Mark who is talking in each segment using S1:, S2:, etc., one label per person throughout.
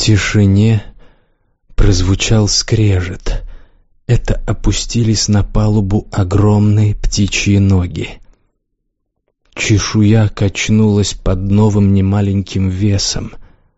S1: тишине прозвучал скрежет. Это опустились на палубу огромные птичьи ноги. Чешуя качнулась под новым немаленьким весом.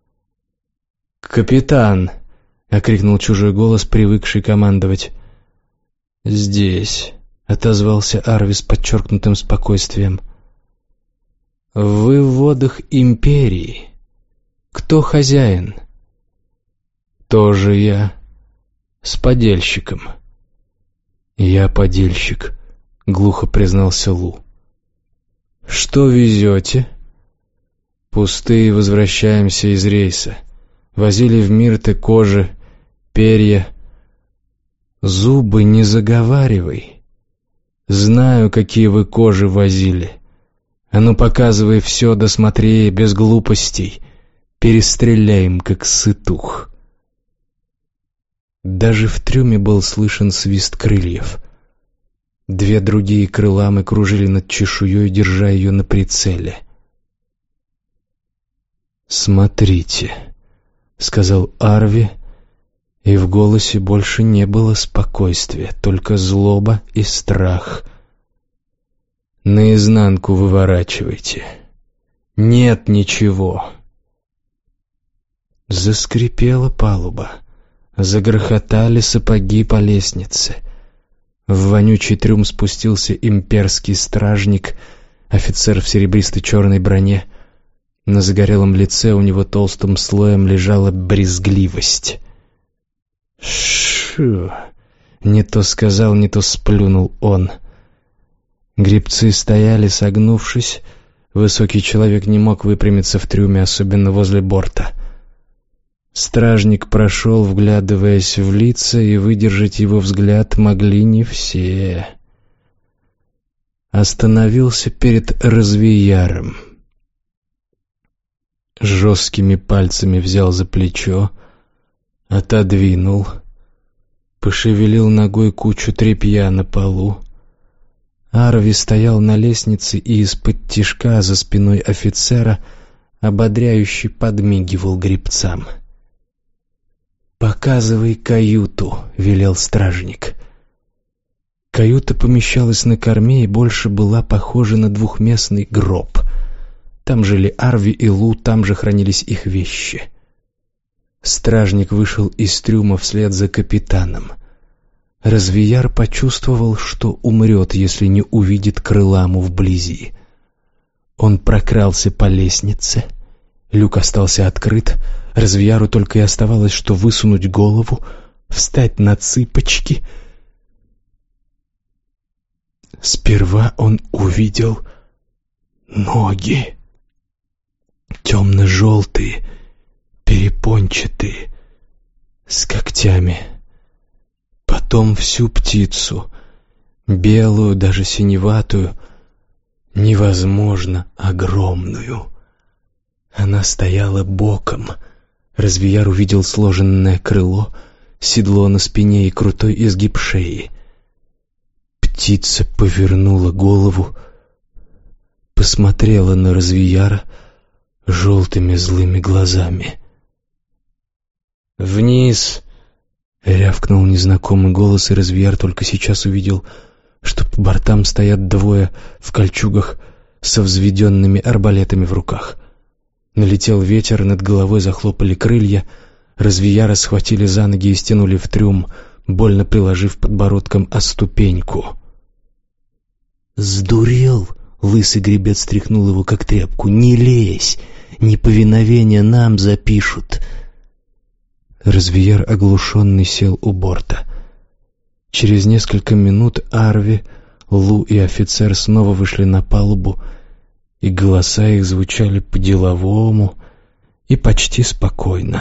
S1: «Капитан!» — окрикнул чужой голос, привыкший командовать. «Здесь», — отозвался Арви с подчеркнутым спокойствием. «Вы в водах Империи. Кто хозяин?» «Тоже я. С подельщиком». «Я подельщик», — глухо признался Лу. «Что везете?» «Пустые возвращаемся из рейса. Возили в Мирте кожи, перья». «Зубы не заговаривай. Знаю, какие вы кожи возили. А ну показывай все, да смотри, без глупостей. Перестреляем, как сытух». Даже в трюме был слышен свист крыльев. Две другие крыламы кружили над чешуей, держа ее на прицеле. «Смотрите», — сказал Арви, и в голосе больше не было спокойствия, только злоба и страх. «Наизнанку выворачивайте. Нет ничего». Заскрипела палуба. Загрохотали сапоги по лестнице. В вонючий трюм спустился имперский стражник, офицер в серебристой черной броне. На загорелом лице у него толстым слоем лежала брезгливость. «Шу!» — не то сказал, не то сплюнул он. Гребцы стояли, согнувшись. Высокий человек не мог выпрямиться в трюме, особенно возле борта. Стражник прошел, вглядываясь в лица, и выдержать его взгляд могли не все. Остановился перед Развеяром. Жесткими пальцами взял за плечо, отодвинул, пошевелил ногой кучу тряпья на полу. Арви стоял на лестнице и из-под тишка за спиной офицера ободряюще подмигивал гребцам. «Показывай каюту», — велел стражник. Каюта помещалась на корме и больше была похожа на двухместный гроб. Там жили Арви и Лу, там же хранились их вещи. Стражник вышел из трюма вслед за капитаном. Развеяр почувствовал, что умрет, если не увидит крыламу вблизи. Он прокрался по лестнице. Люк остался открыт. Развеяру только и оставалось, что высунуть голову, встать на цыпочки. Сперва он увидел ноги. Темно-желтые, перепончатые, с когтями. Потом всю птицу, белую, даже синеватую, невозможно огромную. Она стояла боком. Развеяр увидел сложенное крыло, седло на спине и крутой изгиб шеи. Птица повернула голову, посмотрела на Развеяра желтыми злыми глазами. «Вниз!» — рявкнул незнакомый голос, и Развеяр только сейчас увидел, что по бортам стоят двое в кольчугах со взведенными арбалетами в руках. Налетел ветер, над головой захлопали крылья. Развеяра схватили за ноги и стянули в трюм, больно приложив подбородком о ступеньку. «Сдурел?» — лысый гребец стряхнул его, как тряпку. «Не лезь! Неповиновение нам запишут!» Развеяр, оглушенный, сел у борта. Через несколько минут Арви, Лу и офицер снова вышли на палубу, и голоса их звучали по-деловому и почти спокойно.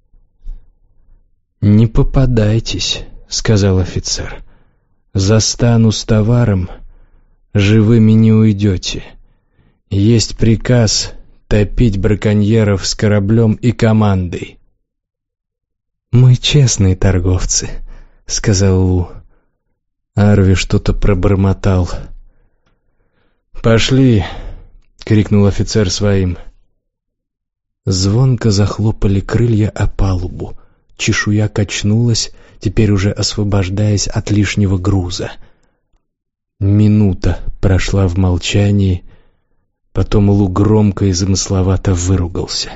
S1: «Не попадайтесь», — сказал офицер. «Застану с товаром, живыми не уйдете. Есть приказ топить браконьеров с кораблем и командой». «Мы честные торговцы», — сказал Лу. Арви что-то пробормотал. «Пошли», — крикнул офицер своим. Звонко захлопали крылья о палубу. Чешуя качнулась, теперь уже освобождаясь от лишнего груза. Минута прошла в молчании, потом Лу громко и замысловато выругался.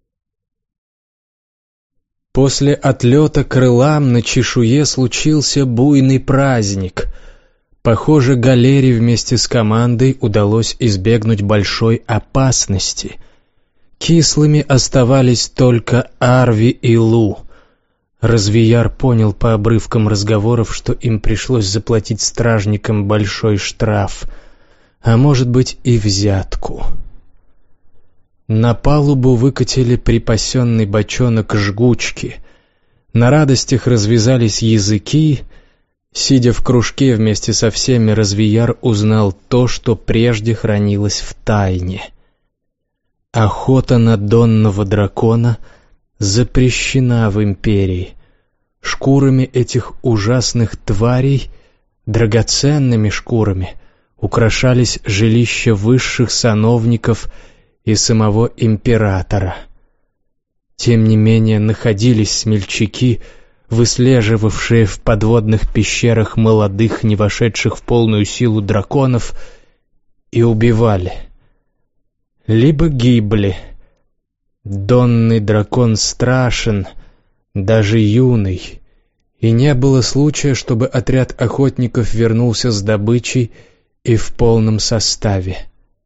S1: После отлета крылам на чешуе случился буйный праздник. Похоже, галере вместе с командой удалось избегнуть большой опасности. Кислыми оставались только Арви и Лу. Развияр понял по обрывкам разговоров, что им пришлось заплатить стражникам большой штраф, а может быть и взятку. На палубу выкатили припасенный бочонок жгучки. На радостях развязались языки. Сидя в кружке вместе со всеми, Развияр узнал то, что прежде хранилось в тайне. Охота на донного дракона запрещена в империи. Шкурами этих ужасных тварей, драгоценными шкурами, украшались жилища высших сановников и самого императора. Тем не менее находились смельчаки, выслеживавшие в подводных пещерах молодых, не вошедших в полную силу драконов, и убивали. Либо гибли. Донный дракон страшен, даже юный, и не было случая, чтобы отряд охотников вернулся с добычей и в полном составе.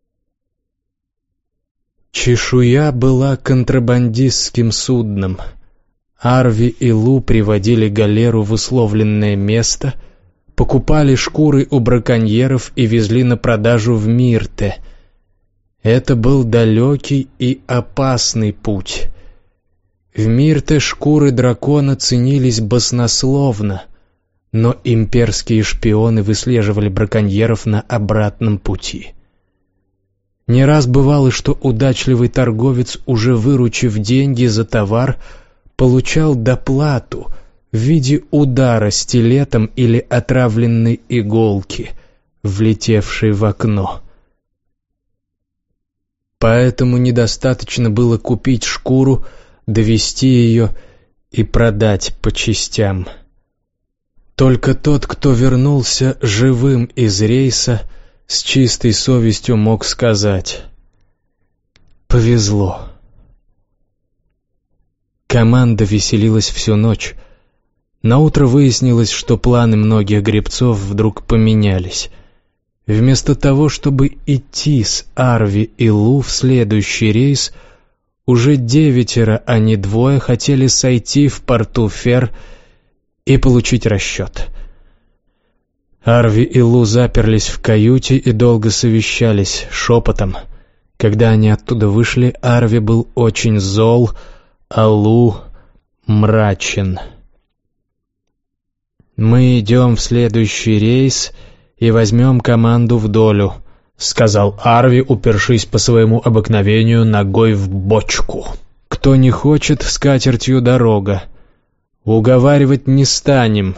S1: Чешуя была контрабандистским судном. Арви и Лу приводили галеру в условленное место, покупали шкуры у браконьеров и везли на продажу в Мирте. Это был далекий и опасный путь. В Мирте шкуры дракона ценились баснословно, но имперские шпионы выслеживали браконьеров на обратном пути. Не раз бывало, что удачливый торговец, уже выручив деньги за товар, получал доплату в виде удара стилетом или отравленной иголки, влетевшей в окно. Поэтому недостаточно было купить шкуру, довести ее и продать по частям. Только тот, кто вернулся живым из рейса, с чистой совестью мог сказать: «Повезло». Команда веселилась всю ночь. Наутро выяснилось, что планы многих гребцов вдруг поменялись. Вместо того, чтобы идти с Арви и Лу в следующий рейс, уже 9, а не 2, хотели сойти в порту Фер и получить расчет. Арви и Лу заперлись в каюте и долго совещались шепотом. Когда они оттуда вышли, Арви был очень зол, а Лу мрачен. «Мы идем в следующий рейс и возьмем команду в долю», — сказал Арви, упершись по своему обыкновению ногой в бочку. «Кто не хочет, скатертью дорога. Уговаривать не станем».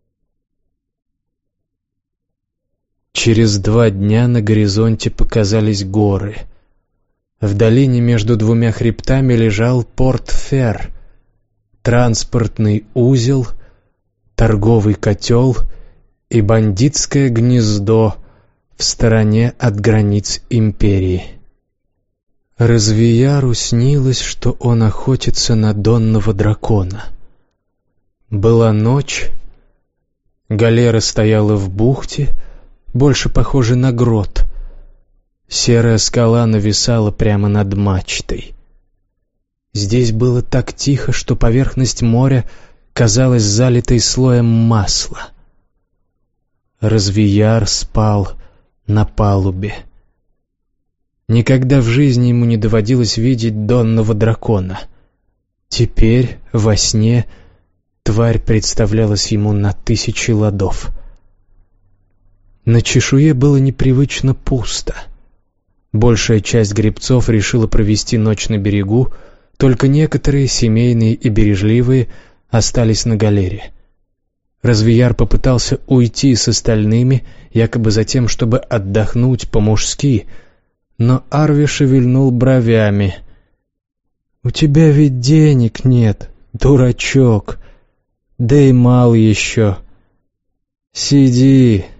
S1: Через 2 дня на горизонте показались горы. В долине между 2 хребтами лежал порт Фер, транспортный узел, торговый котел и бандитское гнездо в стороне от границ империи. Развияру снилось, что он охотится на донного дракона. Была ночь, галера стояла в бухте, больше похожей на грот. Серая скала нависала прямо над мачтой. Здесь было так тихо, что поверхность моря казалась залитой слоем масла. Развияр спал на палубе. Никогда в жизни ему не доводилось видеть донного дракона. Теперь, во сне, тварь представлялась ему на 1000 ладов. На чешуе было непривычно пусто. Большая часть гребцов решила провести ночь на берегу, только некоторые, семейные и бережливые, остались на галере. Развияр попытался уйти с остальными, якобы за тем, чтобы отдохнуть по-мужски, но Арви шевельнул бровями. «У тебя ведь денег нет, дурачок, да и мал еще. Сиди,